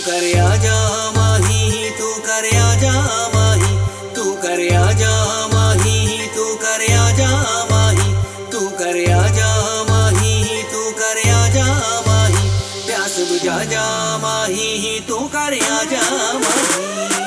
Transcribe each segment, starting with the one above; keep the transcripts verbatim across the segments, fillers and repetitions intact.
कर आजा माही, तू कर आजा माही, तू कर आजा माही, तू कर आजा माही, तू कर आजा माही, तू कर आजा माही, प्यास बुझा जा माही, तू कर आजा माही।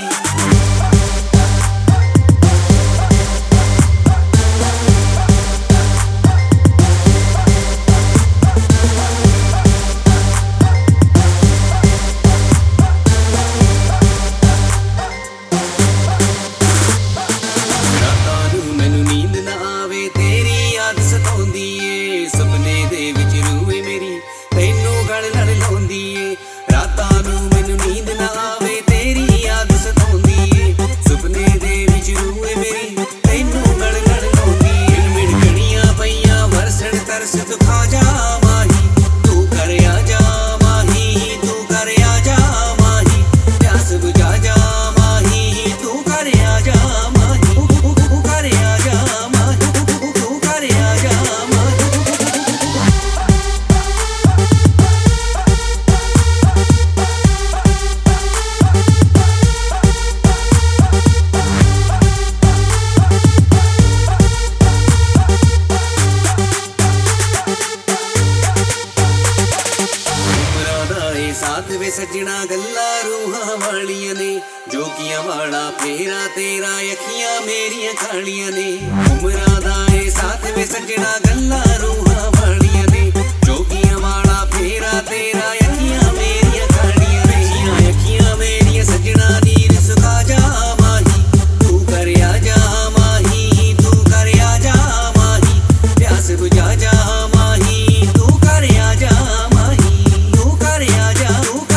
साथ वे सजना गल्ला रूहां वालियां ने, जोगियां वाला फेरा तेरा अखियां मेरियां खालियां ने। उमरां दा ए साथ वे सजना गल्ला रूहां वालियां ने, जोगियां वाला फेरा तेरा अखियां मेरियां खालियां ने। अखियां मेरियां सजना नीर सुखा जा माही, तू कर आजा माही, तू कर आजा माही, प्यास बुझा जा माही, तू कर आजा माही, तू कर आजा।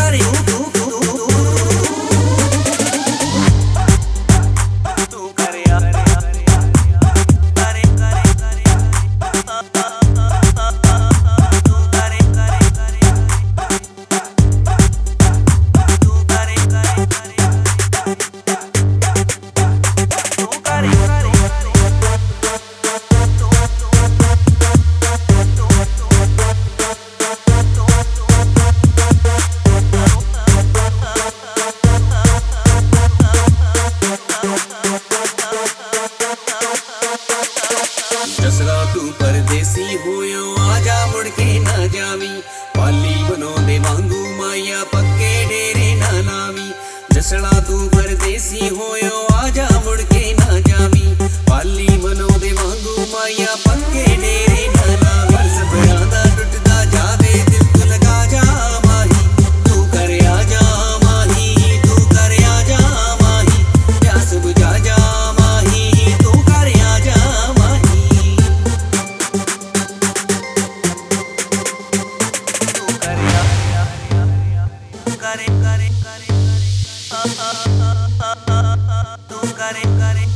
जसला तू परदेसी होयो आजा मुड़ के ना जावी, पाली बनो दे वांगू माया पक्के डेरे ना लावी। जसला तू परदेसी होयो आजा मुड़ के ना जावी, पाली बनो दे वांगू माया पक्के डेरे ना लावी। बरस दा टुटदा जावे दिल तू लगा जा माही, तू कर आजा माही, तू कर आजा माही, प्यास बुझा जा माही, तू कर आजा माही। करे करे करे करे तू करे करे